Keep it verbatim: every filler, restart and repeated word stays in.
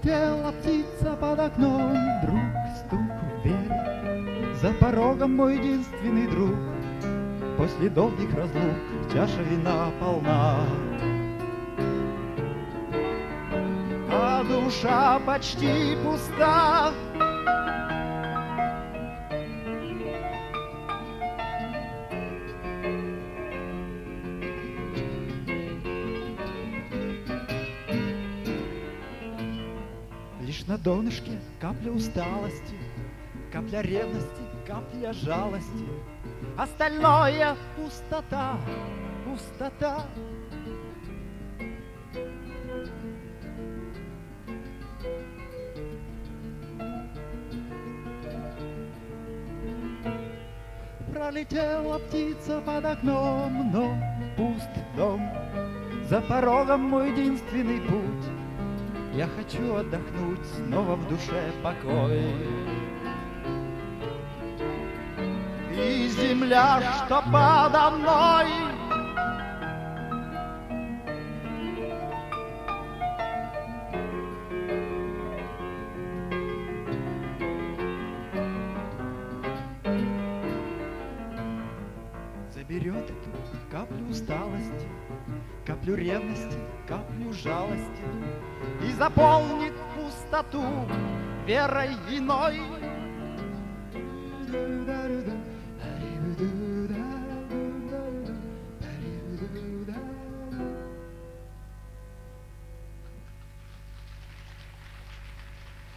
Пролетела птица под окном, вдруг стук в дверь. За порогом мой единственный друг. После долгих разлук чаша вина полна, а душа почти пуста. Лишь на донышке капля усталости, капля ревности, капля жалости. Остальное пустота, пустота. Пролетела птица под окном, но пуст дом. За порогом мой единственный путь. Я хочу отдохнуть, снова в душе покой. И земля, что подо мной, заберет эту каплю усталости, каплю ревности, каплю жалости и заполнит пустоту верой иной.